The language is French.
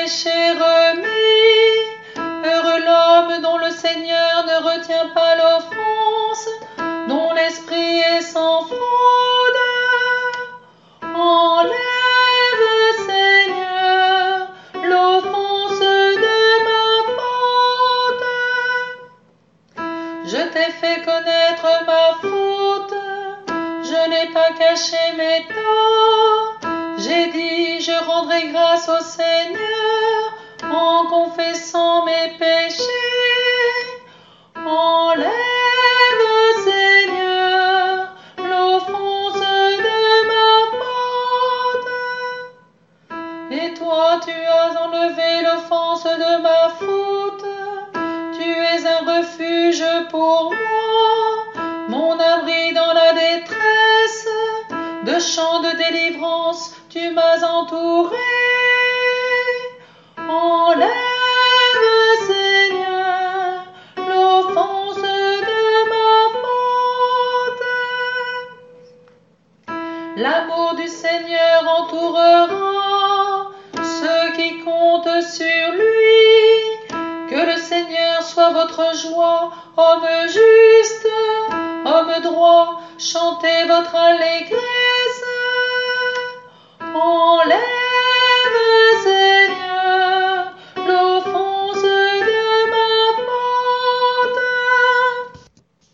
péché remis. Heureux l'homme dont le Seigneur ne retient pas l'offense, dont l'esprit est sans fraude. Enlève, Seigneur, l'offense de ma faute. Je t'ai fait connaître ma faute, je n'ai pas caché mes torts. J'ai dit, je rendrai grâce au Seigneur en confessant mes péchés. Enlève, Seigneur, l'offense de ma faute. Et toi, tu as enlevé l'offense de ma faute. Tu es un refuge pour moi, mon abri dans la détresse. De chants de délivrance, tu m'as entouré. Enlève, Seigneur, l'offense de ma faute. L'amour du Seigneur entourera ceux qui comptent sur lui. Que le Seigneur soit votre joie, homme juste, homme droit, chantez votre allégresse. Enlève,